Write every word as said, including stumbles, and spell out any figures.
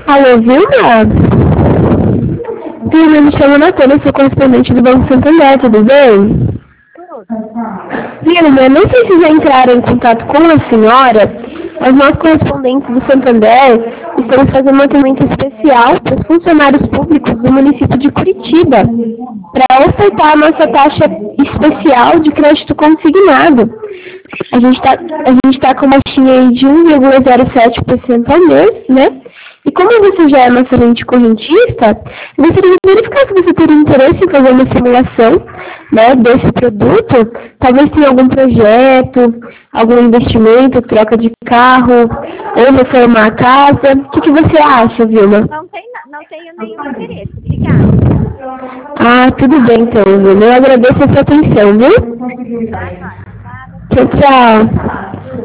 Alô, Vilma? Vilma, me chamo Natana, sou correspondente do Banco Santander, tudo bem? Vilma, não sei se já entraram em contato com a senhora, mas nós correspondentes do Santander estamos fazendo um atendimento especial para os funcionários públicos do município de Curitiba, para ofertar a nossa taxa especial de crédito consignado. A gente está a gente tá com uma taxinha aí de um vírgula zero sete por cento ao mês, né? E como você já é nossa cliente correntista, eu gostaria de verificar se você teria interesse em fazer uma simulação, né, desse produto. Talvez tenha algum projeto, algum investimento, troca de carro, ou reformar a casa. O que, que você acha, Vilma? Não, tem, não tenho nenhum interesse. Obrigada. Ah, tudo bem então, Vilma. Eu agradeço a sua atenção, viu? Tá, joia. Nada. Tchau, tchau.